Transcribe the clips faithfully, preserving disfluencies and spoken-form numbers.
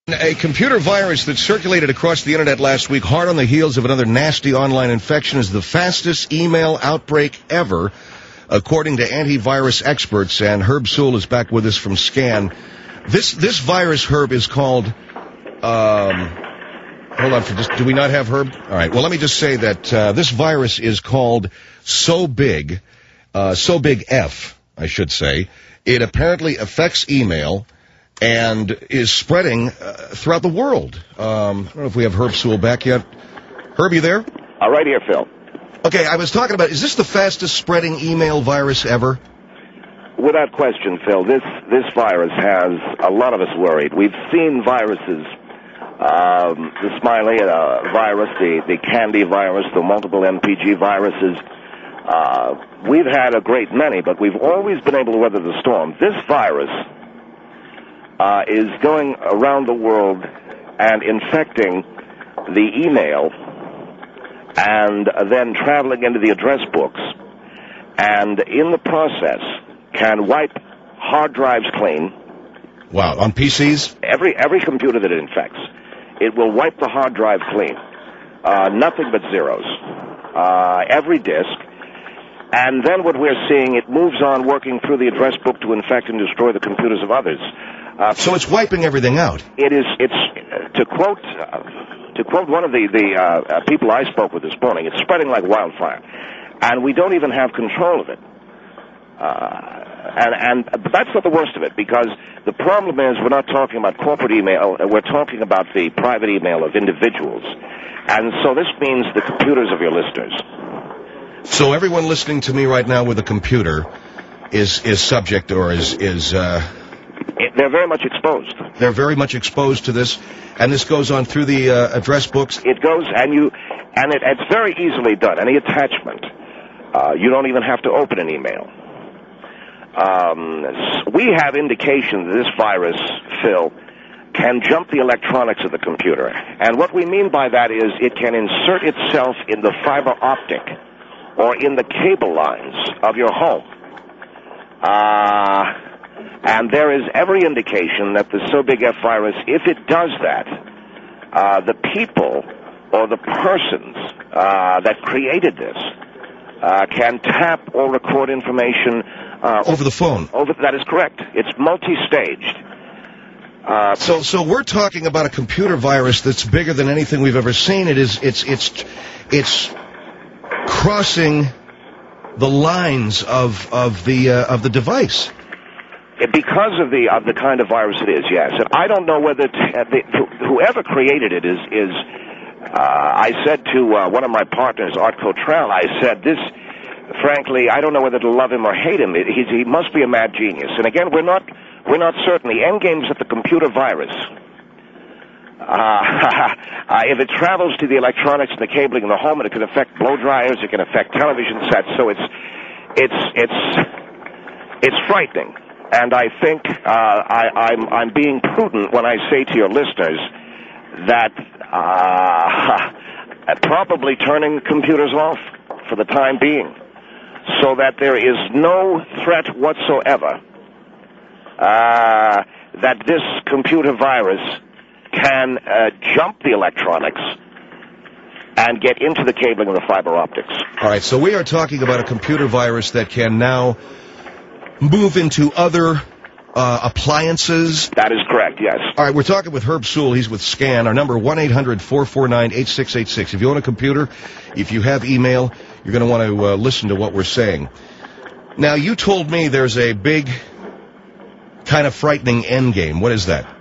A computer virus that circulated across the internet last week, hard on the heels of another nasty online infection, is the fastest email outbreak ever, according to antivirus experts. And Herb Sewell is back with us from Scan. This this virus, Herb, is called. Um, hold on, for just do we not have Herb? All right. Well, let me just say that uh, this virus is called So Big, uh, So Big F, I should say. It apparently affects email and is spreading uh, throughout the world. Um, I don't know if we have Herb Sewell back yet. Herb, you there? Uh, right here, Phil. Okay, I was talking about, is this the fastest spreading email virus ever? Without question, Phil, this, this virus has a lot of us worried. We've seen viruses, um, the Smiley uh, virus, the, the Candy virus, the multiple M P G viruses. Uh, we've had a great many, but we've always been able to weather the storm. This virus Uh, is going around the world and infecting the email and then traveling into the address books, and in the process can wipe hard drives clean. Wow, on P Cs? Every every computer that it infects, it will wipe the hard drive clean. Uh, nothing but zeros. Uh, every disk. And then what we're seeing, it moves on working through the address book to infect and destroy the computers of others. Uh, so it's wiping everything out. It is. It's uh, to quote uh, to quote one of the the uh, uh, people I spoke with this morning. It's spreading like wildfire, and we don't even have control of it. Uh, and and but that's not the worst of it, because the problem is we're not talking about corporate email. We're talking about the private email of individuals, and so this means the computers of your listeners. So everyone listening to me right now with a computer is is subject or is is. Uh It, they're very much exposed. They're very much exposed to this, and this goes on through the uh, address books? It goes, and you, and it, it's very easily done. Any attachment. Uh, you don't even have to open an email. Um, we have indication that this virus, Phil, can jump the electronics of the computer. And what we mean by that is it can insert itself in the fiber optic or in the cable lines of your home. Uh... And there is every indication that the So Big F virus, if it does that, uh, the people or the persons uh, that created this uh, can tap or record information uh, over the phone. Over that is correct. It's multi-staged. Uh, so, so we're talking about a computer virus that's bigger than anything we've ever seen. It is, it's, it's, it's crossing the lines of of the uh, of the device. Because of the of the kind of virus it is, yes. And I don't know whether t- uh, the, whoever created it is is. Uh, I said to uh, one of my partners, Art Cottrell, I said, "This, frankly, I don't know whether to love him or hate him. It, he's, he must be a mad genius." And again, we're not we're not certain. The end game is that the computer virus, uh, uh, if it travels to the electronics and the cabling in the home, it can affect blow dryers, it can affect television sets. So it's it's it's it's frightening. And I think uh, I, I'm, I'm being prudent when I say to your listeners that uh, probably turning computers off for the time being, so that there is no threat whatsoever uh, that this computer virus can uh, jump the electronics and get into the cabling of the fiber optics. All right, so we are talking about a computer virus that can now move into other uh, appliances. That is correct, yes. All right, we're talking with Herb Sewell. He's with Scan. Our number, one eight hundred four four nine eight six eight six. If you own a computer, if you have email, you're going to want to uh, listen to what we're saying. Now, you told me there's a big, kind of frightening end game. What is that?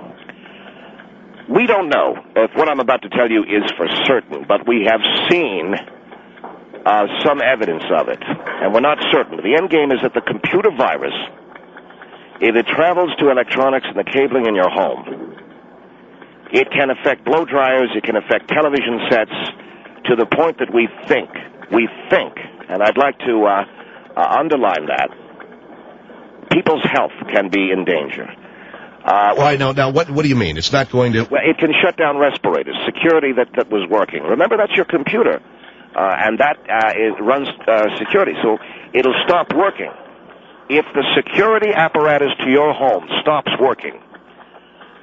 We don't know if what I'm about to tell you is for certain, but we have seen Uh, some evidence of it, and we're not certain. The end game is that the computer virus, if it travels to electronics and the cabling in your home, it can affect blow dryers, it can affect television sets, to the point that we think, we think, and I'd like to uh, uh, underline that, people's health can be in danger. Uh, well, I know. Now, what, what do you mean? It's not going to... Well, it can shut down respirators, security that, that was working. Remember, that's your computer. Uh, and that uh, it runs uh, security, so it'll stop working. If the security apparatus to your home stops working,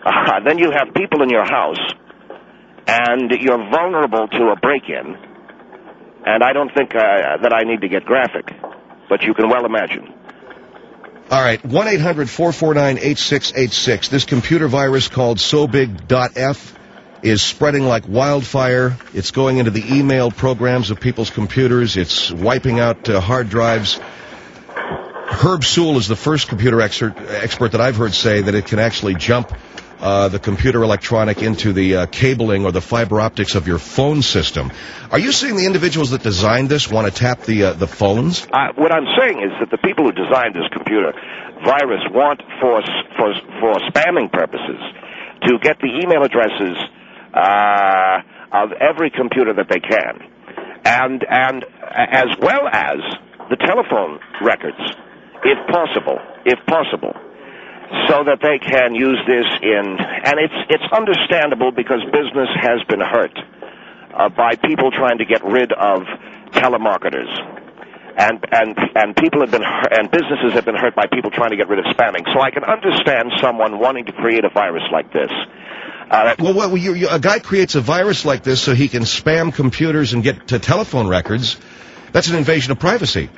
Uh, then you have people in your house, and you're vulnerable to a break-in. And I don't think uh, that I need to get graphic, but you can well imagine. All right, one eight hundred four four nine eight six eight six. This computer virus called Sobig dot F is spreading like wildfire. It's going into the email programs of people's computers. It's wiping out uh, hard drives. Herb Sewell is the first computer expert, expert that I've heard say that it can actually jump uh, the computer electronic into the uh, cabling or the fiber optics of your phone system. Are you saying the individuals that designed this want to tap the uh, the phones? Uh, what I'm saying is that the people who designed this computer virus want, for for for spamming purposes, to get the email addresses uh, of every computer that they can, and and as well as the telephone records, if possible, if possible, so that they can use this in, and it's it's understandable because business has been hurt uh, by people trying to get rid of telemarketers, and and and people have been and businesses have been hurt by people trying to get rid of spamming. So I can understand someone wanting to create a virus like this. Uh, well, well you, you, a guy creates a virus like this so he can spam computers and get to telephone records. That's an invasion of privacy.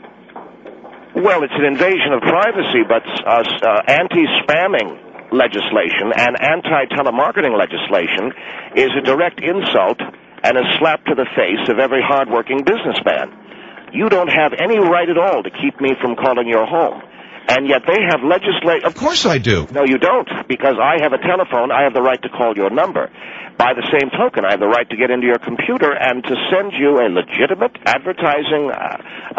Well, it's an invasion of privacy, but uh, uh, anti-spamming legislation and anti-telemarketing legislation is a direct insult and a slap to the face of every hard-working businessman. You don't have any right at all to keep me from calling your home. And yet they have legislation. Of course I do. No, you don't, because I have a telephone. I have the right to call your number. By the same token, I have the right to get into your computer and to send you a legitimate advertising uh,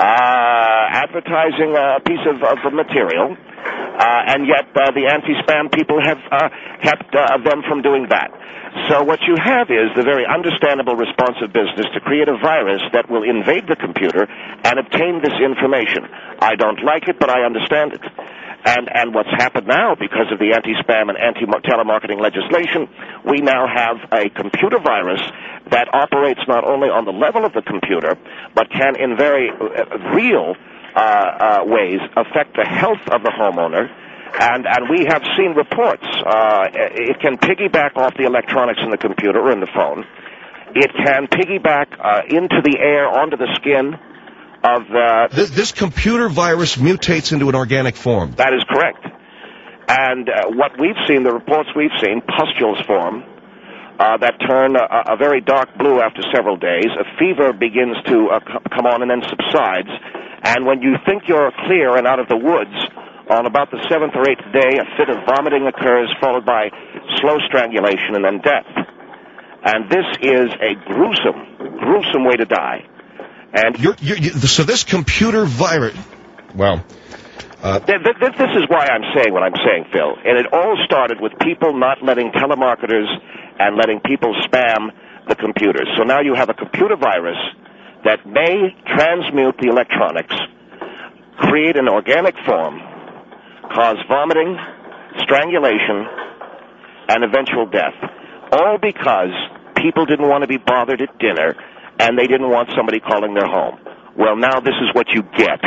uh, advertising uh, piece of, of material. Uh, and yet uh, the anti-spam people have uh, kept uh, them from doing that. So what you have is the very understandable response of business to create a virus that will invade the computer and obtain this information. I don't like it, but I understand it. And and what's happened now, because of the anti-spam and anti-telemarketing legislation, we now have a computer virus that operates not only on the level of the computer, but can in very real uh, uh, ways affect the health of the homeowner. And and we have seen reports. Uh, it can piggyback off the electronics in the computer or in the phone. It can piggyback uh, into the air, onto the skin of the... This, this computer virus mutates into an organic form. That is correct. And uh, what we've seen, the reports we've seen, pustules form uh, that turn a, a very dark blue after several days. A fever begins to uh, c- come on and then subsides. And when you think you're clear and out of the woods, on about the seventh or eighth day, a fit of vomiting occurs, followed by slow strangulation and then death. And this is a gruesome, gruesome way to die. And you're, you're, you, so this computer virus, well, uh, th- th- th- this is why I'm saying what I'm saying, Phil. And it all started with people not letting telemarketers and letting people spam the computers. So now you have a computer virus that may transmute the electronics, create an organic form, cause vomiting, strangulation, and eventual death. All because people didn't want to be bothered at dinner and they didn't want somebody calling their home. Well, now this is what you get.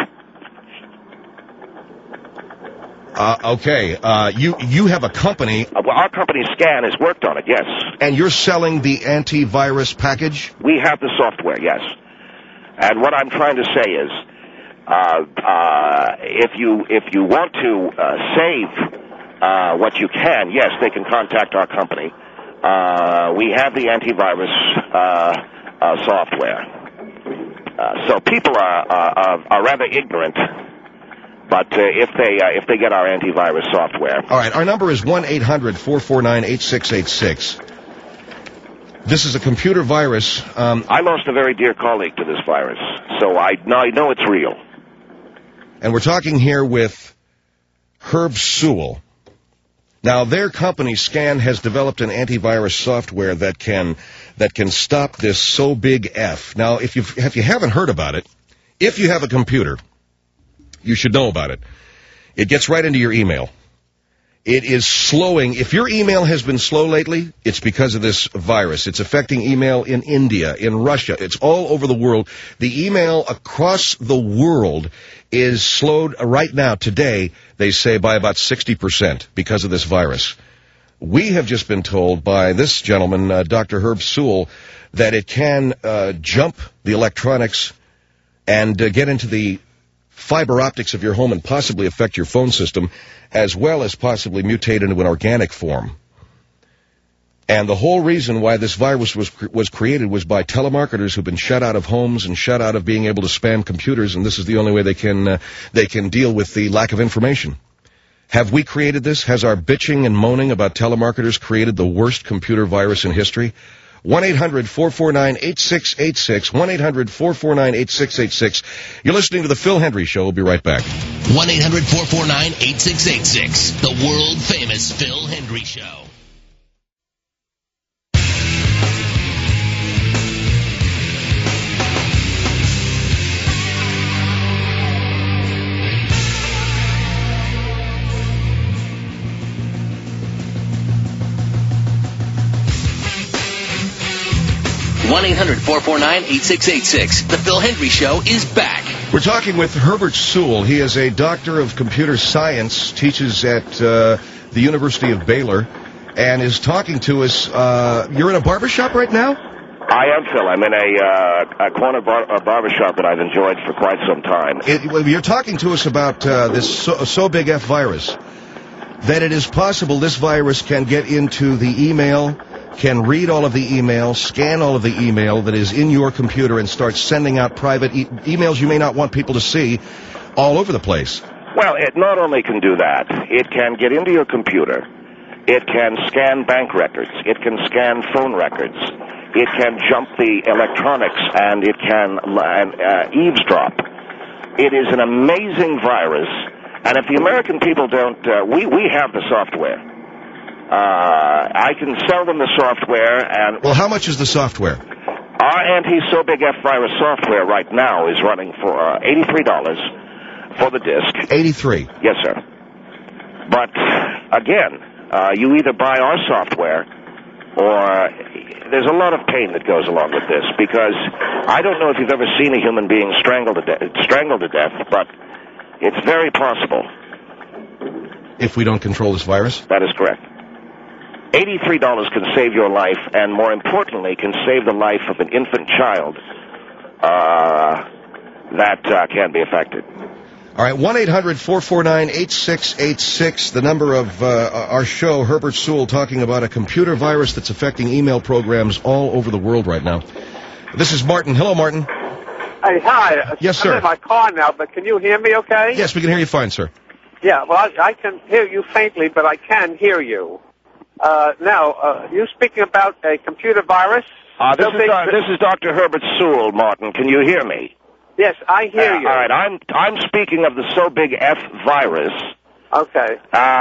Uh, okay, uh, you you have a company. Uh, well, our company, Scan, has worked on it, yes. And you're selling the antivirus package? We have the software, yes. And what I'm trying to say is, uh, uh, if you if you want to uh, save uh, what you can, yes, they can contact our company. Uh, we have the antivirus uh, uh, software. Uh, so people are, are are rather ignorant. But uh, if they uh, if they get our antivirus software. All right, our number is one eight hundred four four nine eight six eight six. This is a computer virus. Um, I lost a very dear colleague to this virus, so I, now I know it's real. And we're talking here with Herb Sewell. Now, their company, Scan, has developed an antivirus software that can that can stop this Sobig F. Now, if you if you haven't heard about it, if you have a computer, you should know about it. It gets right into your email. It is slowing. If your email has been slow lately, it's because of this virus. It's affecting email in India, in Russia. It's all over the world. The email across the world is slowed right now, today, they say, by about sixty percent because of this virus. We have just been told by this gentleman, uh, Doctor Herb Sewell, that it can uh, jump the electronics and uh, get into the fiber optics of your home and possibly affect your phone system, as well as possibly mutate into an organic form. And the whole reason why this virus was was created was by telemarketers who've been shut out of homes and shut out of being able to spam computers, and this is the only way they can uh, they can deal with the lack of information. Have we created this? Has our bitching and moaning about telemarketers created the worst computer virus in history? one eight hundred four four nine eight six eight six, one eight hundred four four nine eight six eight six. You're listening to The Phil Hendry Show. We'll be right back. one eight hundred four four nine eight six eight six, the world-famous Phil Hendry Show. one eight hundred four four nine eight six eight six. The Phil Hendry Show is back. We're talking with Herbert Sewell. He is a doctor of computer science, teaches at uh, the University of Baylor, and is talking to us. Uh, you're in a barbershop right now? I am, Phil. I'm in a, uh, a corner bar- a barbershop that I've enjoyed for quite some time. It, well, you're talking to us about uh, this so, so big F virus, that it is possible this virus can get into the email, can read all of the email, scan all of the email that is in your computer, and start sending out private e- emails you may not want people to see all over the place. Well, it not only can do that, it can get into your computer. It can scan bank records. It can scan phone records. It can jump the electronics, and it can uh, eavesdrop. It is an amazing virus, and if the American people don't, uh, we, we have the software. Uh, I can sell them the software, and... Well, how much is the software? Our anti-So Big F virus software right now is running for uh, eighty-three dollars for the disc. eighty-three? Yes, sir. But, again, uh, you either buy our software, or there's a lot of pain that goes along with this, because I don't know if you've ever seen a human being strangled to, de- strangled to death, but it's very possible. If we don't control this virus? That is correct. eighty-three dollars can save your life, and more importantly, can save the life of an infant child uh, that uh, can be affected. All right, one eight hundred four four nine eight six eight six, the number of uh, our show. Herbert Sewell talking about a computer virus that's affecting email programs all over the world right now. This is Martin. Hello, Martin. Hey, hi. Yes, sir. I'm in my car now, but can you hear me okay? Yes, we can hear you fine, sir. Yeah, well, I, I can hear you faintly, but I can hear you. Uh, now, uh, you speaking about a computer virus? Uh, this, is, uh, this is Doctor Herbert Sewell, Martin. Can you hear me? Yes, I hear uh, you. All right, I'm I'm speaking of the So Big F virus. Okay.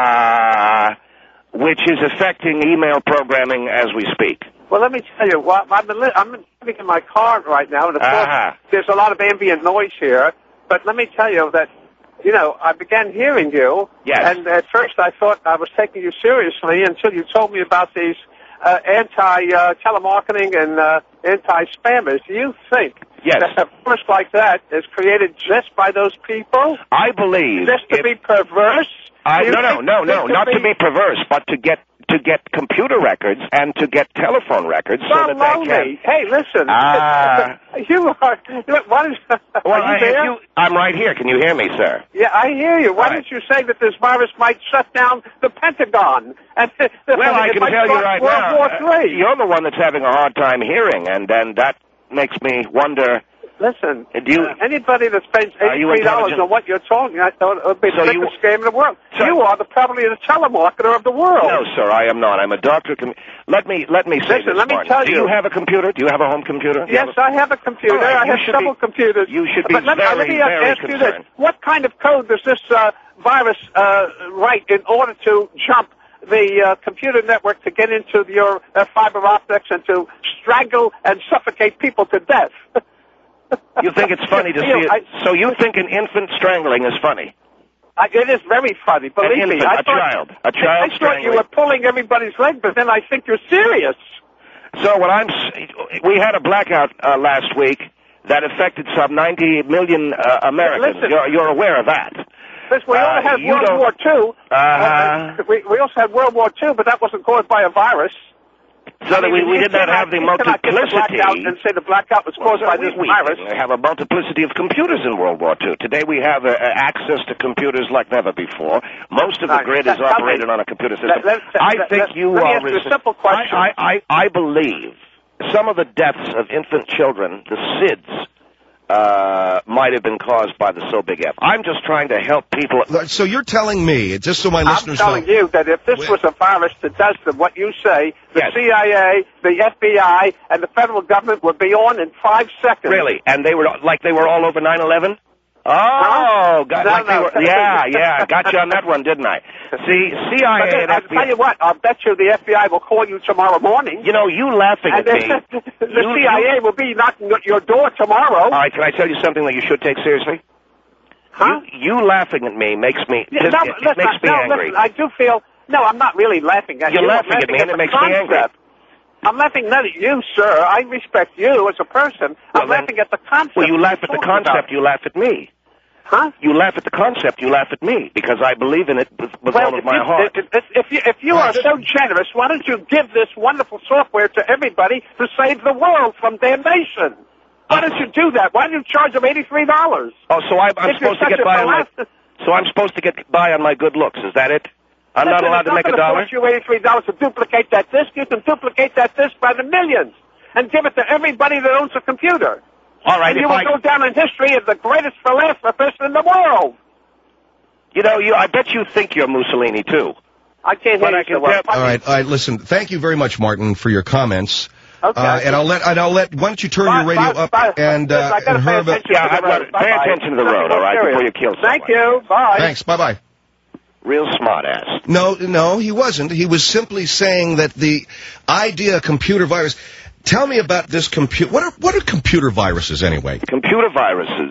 Uh, which is affecting email programming as we speak. Well, let me tell you, well, I've been li- I'm living in my car right now, and of uh-huh. course, there's a lot of ambient noise here. But let me tell you that, you know, I began hearing you, yes. and at first I thought I was taking you seriously until you told me about these uh, anti-telemarketing uh, and uh, anti-spammers. Do you think yes. that a virus like that is created just by those people? I believe... Just to if, be perverse? I, no, no, no, no, not to be perverse, but to get to get computer records and to get telephone records so that they can... Hey, listen. Uh, you are... What is, well, are you there? You, I'm right here. Can you hear me, sir? Yeah, I hear you. Why right. didn't you say that this virus might shut down the Pentagon? And well, I can tell you right World now, War Three. Uh, you're the one that's having a hard time hearing, and then that makes me wonder... Listen, do you, uh, anybody that spends eighty-three dollars on what you're talking, I thought it would be so the you, biggest scam in the world. So, you are the, probably the telemarketer of the world. No, sir, I am not. I'm a doctor. Com- let me let me say Listen, this, let me Martin. tell Do you. you have a computer? Do you have a home computer? Do Yes, have a... I have a computer. Right, I have several be, computers. You should be but let, very, let me very ask concerned. you this. What kind of code does this uh, virus uh, write in order to jump the uh, computer network to get into your uh, fiber optics and to strangle and suffocate people to death? You think it's funny to see it? I, so you think an infant strangling is funny? I, it is very funny. Believe an infant, me, I a thought, child, a child. I, I thought you were pulling everybody's leg, but then I think you're serious. So what I'm, we had a blackout uh, last week that affected some ninety million uh, Americans. Listen, you're, you're aware of that. This, we Uh, also had you World don't- War Two. Uh-huh. Uh, we, we also had World War Two, but that wasn't caused by a virus. So I that mean, we, we you did not cannot- have the you cannot get the multiplicity. blackout and say the blackout was caused Well, by we, this we virus. didn't have a multiplicity of computers in World War Two. Today we have uh, access to computers like never before. Most of the Right. grid is Tell me- operated on a computer system. Let- let- I let- think let- you let me are. ask you a resi- simple question. I, I, I, I believe some of the deaths of infant children, the S I Ds, uh, might have been caused by the So Big F. I'm just trying to help people. So you're telling me, just so my I'm listeners telling know. you that if this Well- was a virus that does the, what you say, the Yes. C I A, the F B I, and the federal government would be on in five seconds. Really? And they were like they were all over nine eleven? Oh, Huh? got, No, like they no. were, yeah, yeah, got you on that one, didn't I? See, C I A But and I'll F B I. tell you what, I'll bet you the F B I will call you tomorrow morning. You know, you laughing and at me. then the You- C I A you- will be knocking at your door tomorrow. All right, can I tell you something that you should take seriously? Huh? You, you laughing at me makes me Yeah, it, no, it listen, makes me no, angry. listen, I do feel, no, I'm not really laughing at You're you. laughing I'm at me and it the makes me angry. concept. I'm laughing not at you, sir. I respect you as a person. Well, I'm then- laughing at the concept. Well, you laugh you're at the talking concept, about. you laugh at me. Huh? You laugh at the concept, you laugh at me, because I believe in it with, with Well, all of if my you, heart. If, if, if you, if you Well, are this- so generous, why don't you give this wonderful software to everybody to save the world from damnation? Why don't you do that? Why don't you charge them eighty-three dollars? Oh, so I, I'm If you're supposed to such get a by on my, philosopher- so I'm supposed to get by on my good looks, is that it? I'm not Listen, allowed it's to make a gonna dollar? cost you eighty-three dollars to duplicate that disc. You can duplicate that disc by the millions and give it to everybody that owns a computer. All right, and if you will I, go down in history as the greatest philanthropist in the world. you know, you, I bet you think you're Mussolini too. I can't But hear I you can so well. tell- All right, all right. Listen, thank you very much, Martin, for your comments. Okay. Uh, and I'll let, and I'll let. Why don't you turn Bye, your radio bye, up bye. and Listen, uh, I gotta and pay Herb. attention Yeah, to the I've got road. to pay Bye-bye. attention to the Let's road, go all right, serious. before you kill someone. Thank you. Bye. Thanks. Bye bye. Real smart ass. No, no, he wasn't. He was simply saying that the idea of computer virus. Tell me about this computer. What are what are computer viruses anyway? Computer viruses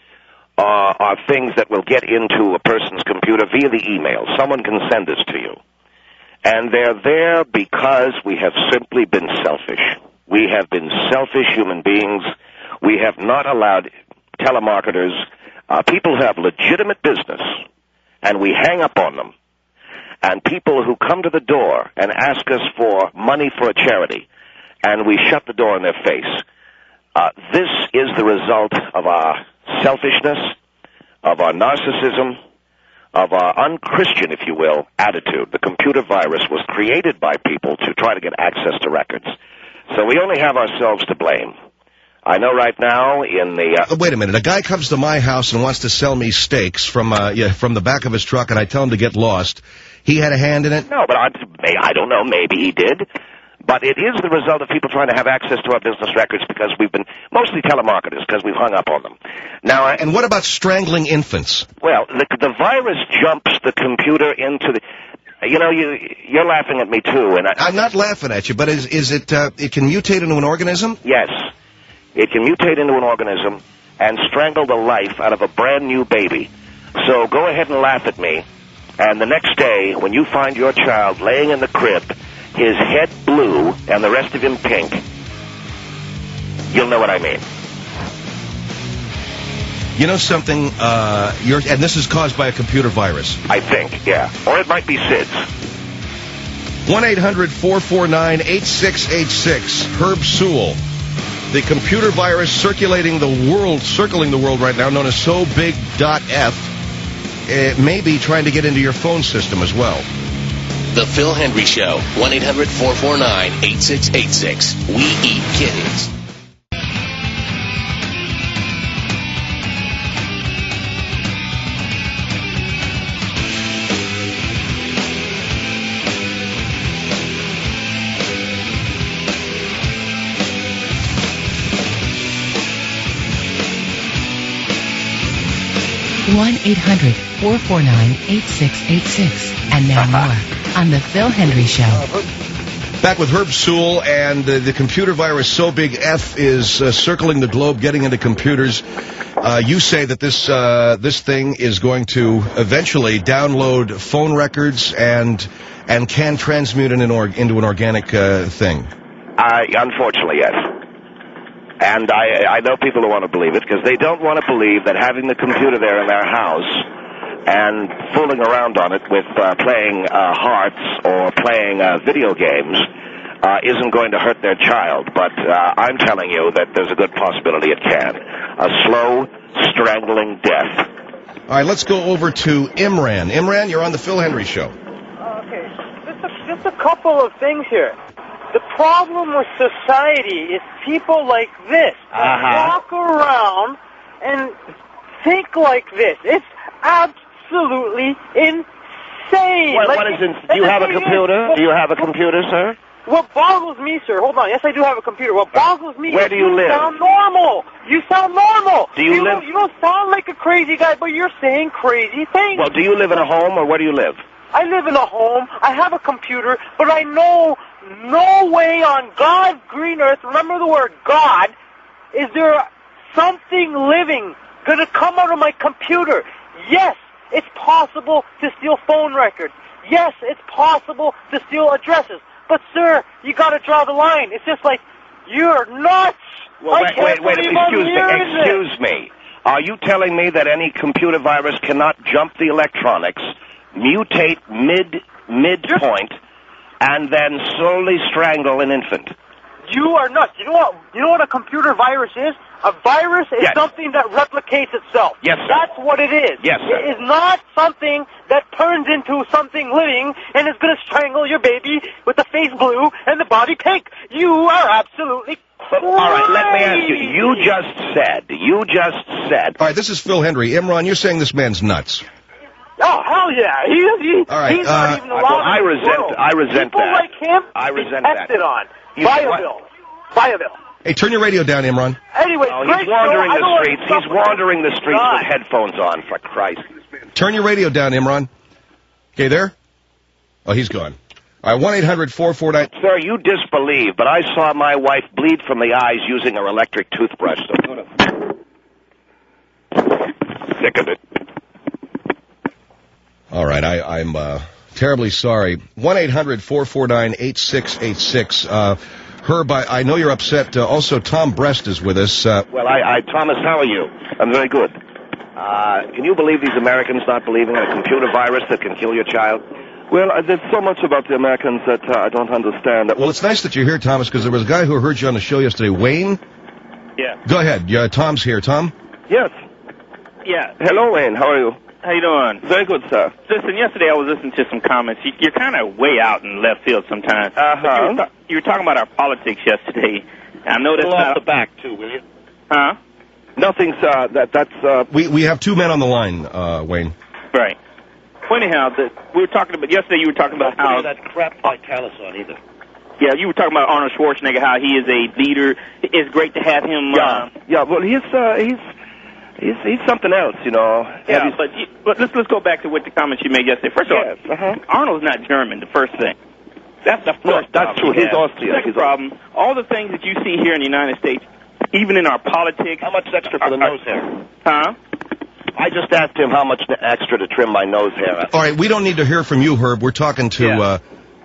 are, are things that will get into a person's computer via the email. Someone can send this to you. And they're there because we have simply been selfish. We have been selfish human beings. We have not allowed telemarketers, uh, people who have legitimate business, and we hang up on them. And people who come to the door and ask us for money for a charity, and we shut the door in their face. Uh, this is the result of our selfishness, of our narcissism, of our unchristian, if you will, attitude. The computer virus was created by people to try to get access to records. So we only have ourselves to blame. I know right now in the... Uh, Uh, Wait a minute. A guy comes to my house and wants to sell me steaks from uh, yeah, from the back of his truck, and I tell him to get lost. He had a hand in it? no, but I, I don't know, maybe he did. But it is the result of people trying to have access to our business records because we've been, mostly telemarketers, because we've hung up on them. Now, I, And what about strangling infants? well, the, the virus jumps the computer into the... You know, you, you're laughing at me, too, and I... I'm not laughing at you, but is is it uh, it can mutate into an organism? Yes. It can mutate into an organism and strangle the life out of a brand new baby. So go ahead and laugh at me. And the next day, when you find your child laying in the crib, his head blue and the rest of him pink, you'll know what I mean. You know something? Uh, you're, and this is caused by a computer virus. I think, yeah. Or it might be S I D's. one eight hundred four four nine eight six eight six. Herb Sewell. The computer virus circulating the world, circling the world right now, known as So Big F, it may be trying to get into your phone system as well. The Phil Hendry Show. one eight hundred four four nine eight six eight six. We eat kittens. one eight hundred four four nine eight six eight six. And now more on The Phil Hendry Show. Back with Herb Sewell, and uh, the computer virus So Big F is uh, circling the globe, getting into computers. Uh, you say that this uh, this thing is going to eventually download phone records and and can transmute in an org- into an organic uh, thing. I, unfortunately, yes. And I, I know people who want to believe it because they don't want to believe that having the computer there in their house and fooling around on it with uh, playing uh, hearts or playing uh, video games uh, isn't going to hurt their child. But uh, I'm telling you that there's a good possibility it can. A slow, strangling death. All right, let's go over to Imran. Imran, you're on the Phil Hendry Show. Okay, just a, just a couple of things here. The problem with society is people like this Uh-huh. walk around and think like this. It's absolutely insane. What, like, what is in, and do you the have a thing is, computer? what- Do you have a computer, sir? What boggles me, sir, hold on. Yes, I do have a computer. What boggles me Where is do you live? sound normal. You sound normal. Do you you live- Don't, you don't sound like a crazy guy, but you're saying crazy things. Well, do you live in a home, or where do you live? I live in a home. I have a computer, but I know no way on God's green earth, remember the word God, is there something living going to come out of my computer. Yes, it's possible to steal phone records. Yes, it's possible to steal addresses. But, sir, you got to draw the line. It's just like, you're nuts. Well, I wait, can't wait, wait, believe I'm excuse me, hearing this. excuse me. Are you telling me that any computer virus cannot jump the electronics, mutate mid midpoint, and then slowly strangle an infant? You are nuts. You know what? You know what a computer virus is? A virus is Yes. something that replicates itself. Yes, sir. That's what it is. Yes, sir. It is not something that turns into something living and is going to strangle your baby with the face blue and the body pink. You are absolutely crazy. All right, let me ask you. You just said, you just said. All right, this is Phil Hendry. Imran, you're saying this man's nuts. Oh, hell yeah. He, he, All right, he's uh, not even allowed well, I in the resent- world. I resent People that. like him, I he's resent that. tested on. You- Buy a what? bill. Buy a bill. Hey, turn your radio down, Imran. Anyway, Oh, great he's wandering show. I the don't streets. want to He's wandering the streets God. with headphones on, for Christ. Turn your radio down, Imran. Okay, there? Oh, he's gone. All right, one eight hundred four four nine. Sir, you disbelieve, but I saw my wife bleed from the eyes using her electric toothbrush. So go to... Sick of it. All right, I, I'm uh, terribly sorry. one eight hundred four four nine eight six eight six. Uh, Herb, I, I know you're upset. Uh, also, Tom Brest is with us. Uh, Well, I, I, Thomas, how are you? I'm very good. Uh, can you believe these Americans not believing in a computer virus that can kill your child? Well, uh, there's so much about the Americans that uh, I don't understand. well, it's nice that you're here, Thomas, because there was a guy who heard you on the show yesterday. Wayne? Yeah. Go ahead. Yeah, Tom's here. Tom? Yes. Yeah. Hello, Wayne. How are you? How you doing? Very good, sir. Listen, yesterday I was listening to some comments. You, you're kind of way out in left field sometimes. Uh-huh. But You were, ta- you were talking about our politics yesterday. I know that's Pull off not... the back, too, will you? Huh? Nothing, sir. That, that's, uh... We we have two men on the line, uh, Wayne. Right. Well, anyhow, the, we were talking about... Yesterday you were talking about how... that crap by Talison either. Yeah, you were talking about Arnold Schwarzenegger, how he is a leader. It's great to have him... Yeah. Uh, Yeah, well, he's, uh, he's... He's, he's something else, you know. yeah, He's- but, you, but let's let's go back to what the comments you made yesterday. First of Yes, all, uh-huh. Arnold's not German, the first thing. That's the first No, that's problem true. we He's have. Austrian. Second He's problem, all the things that you see here in the United States, even in our politics... How much extra for the are- nose hair? Huh? I just asked him how much extra to trim my nose hair. All right, we don't need to hear from you, Herb. We're talking to... Yeah. Uh,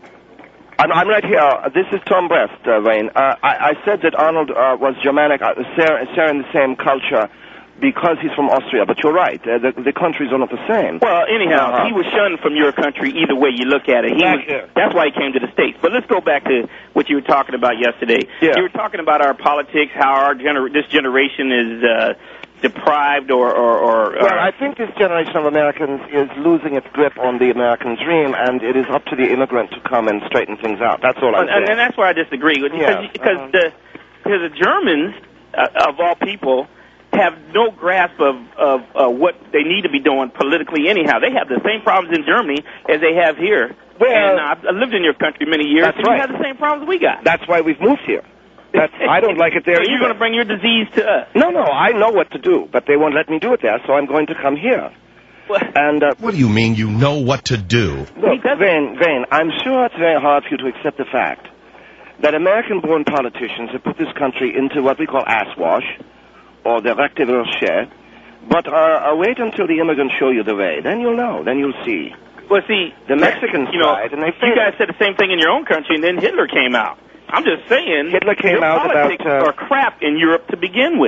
I'm, I'm right here. Uh, This is Tom Brest, uh, Wayne. Uh, I, I said that Arnold uh, was Germanic, uh, share- sharing the same culture because he's from Austria. But you're right. Uh, the, the countries are not the same. Well, anyhow, Uh-huh. he was shunned from your country either way you look at it. He Back was, here. That's why he came to the States. But let's go back to what you were talking about yesterday. Yeah. You were talking about our politics, how our gener- this generation is uh, deprived or... or, or Well, or I think this generation of Americans is losing its grip on the American dream, and it is up to the immigrant to come and straighten things out. That's all I'm and, saying. and that's where I disagree with you. Yeah, Because because uh-huh. the, because the Germans, uh, of all people, have no grasp of, of uh, what they need to be doing politically anyhow. They have the same problems in Germany as they have here. Well- and I've I lived in your country many years, That's and right. you have the same problems we got. That's why we've moved here. That's, I don't like it there So you're either. going to bring your disease to us. No, no, I know what to do, but they won't let me do it there, so I'm going to come here. And, uh, what do you mean you know what to do? look, Vane, Vane, I'm sure it's very hard for you to accept the fact that American-born politicians have put this country into what we call asswash, or the rectiverche, but uh, uh, wait until the immigrants show you the way. Then you'll know. Then you'll see. Well, see, The Mexicans you know, tried, and they you failed. guys said the same thing in your own country, and then Hitler came out. I'm just saying, Hitler came your out politics about, uh, are crap in Europe to begin with.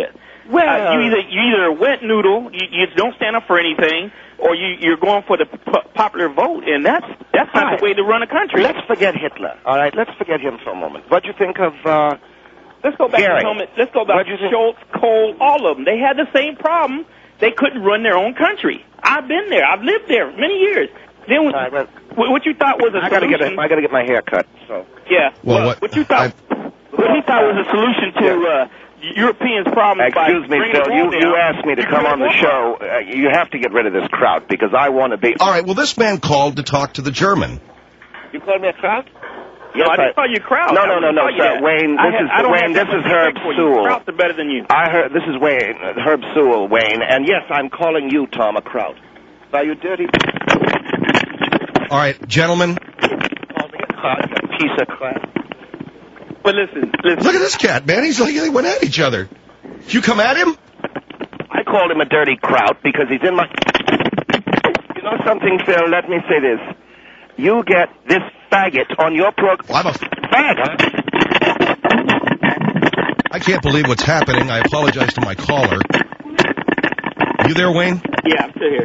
Well, uh, you either you either a wet noodle, you, you don't stand up for anything, or you you're going for the p- popular vote, and that's that's not right. the way to run a country. Let's forget Hitler. All right, let's forget him for a moment. What do you think of? Uh, let's go back Gary. to Helmut. Let's go back to Schultz, Kohl, all of them. They had the same problem. They couldn't run their own country. I've been there. I've lived there many years. Then when, right, well, what you thought was a I solution? Gotta get a, I got to get my hair cut. So yeah. Well, well what, what you thought? I, what he thought was a solution to. Yeah. Uh, Europeans' problem. Excuse me, Phil. You, you asked me to come on the show. Uh, you have to get rid of this crowd because I want to be. All right. Well, this man called to talk to the German. You called me a crowd? Yes, no, I didn't call you a crowd. No, no, no, no, sir. Wayne, this have, is Wayne. This is Herb Sewell. Crowds are better than you. I heard. This is Wayne. Uh, Herb Sewell, Wayne. And yes, I'm calling you, Tom, a crowd. Are you dirty? All right, gentlemen. Call me a crowd, you piece of crap. But listen, listen. Look at this cat, man. He's like they went at each other. Did you come at him? I called him a dirty kraut because he's in my... You know something, Phil? Let me say this. You get this faggot on your program... Well, I'm a fag, huh? I can't believe what's happening. I apologize to my caller. You there, Wayne? Yeah, I'm still here.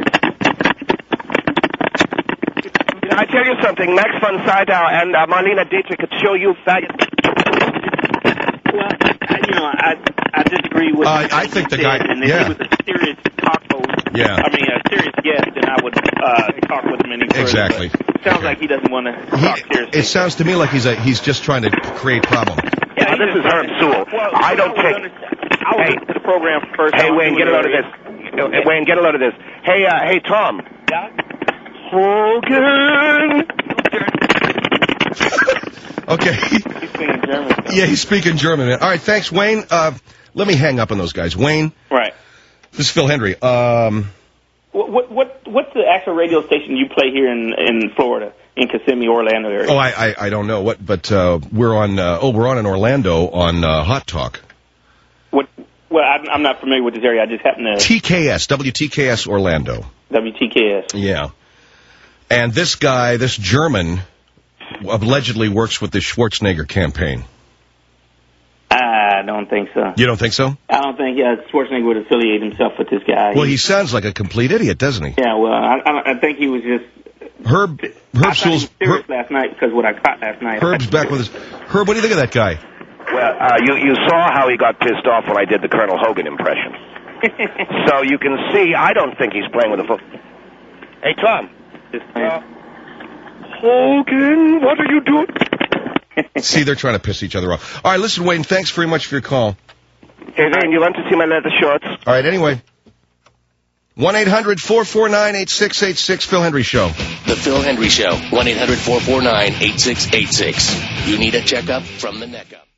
I tell you something. Max von Sydow and uh, Marlene Dietrich could show you faggot... Well, I, you know, I I disagree with. Uh, I think the guy. And if yeah. he was a serious talk host, yeah. I mean, a serious guest, then I would uh, talk with him any further. Exactly. It sounds like he doesn't want to talk he, seriously. It sounds to me like he's a, he's just trying to create problems. Yeah, uh, this is Herb Sewell. Well, I don't take. I was hey, to the program first. Hey, Wayne, get a load of this. Uh, Wayne, get a load of this. Hey, uh, hey, Tom. Yeah. Hogan. Okay. He's speaking German. Yeah, he's speaking German, man. All right, thanks, Wayne. Uh, let me hang up on those guys. Wayne. Right. This is Phil Hendry. Um, what, what what what's the actual radio station you play here in in Florida, in Kissimmee, Orlando area? oh, I, I I don't know what, but uh, we're on. Uh, oh, we're on in Orlando on uh, Hot Talk. What? Well, I'm, I'm not familiar with this area. I just happen to. T K S, W T K S Orlando. W T K S. Yeah. And this guy, this German, allegedly works with the Schwarzenegger campaign. I don't think so. You don't think so? I don't think uh, Schwarzenegger would affiliate himself with this guy. Well, he sounds like a complete idiot, doesn't he? Yeah, well, I, I, I think he was just... Herb, Herb Sewell's... serious Herb, last night because of what I caught last night. Herb's back with us. Herb, what do you think of that guy? Well, uh, you, you saw how he got pissed off when I did the Colonel Hogan impression. So you can see, I don't think he's playing with a foot. Hey, Tom. Uh, Hogan, what are you doing? See, they're trying to piss each other off. All right, listen, Wayne, thanks very much for your call. Hey, Wayne, you want to see my leather shorts? All right, anyway. one eight hundred four four nine eight six eight six, Phil Hendry Show. The Phil Hendry Show, one eight hundred four four nine eight six eight six. You need a checkup from the neck up.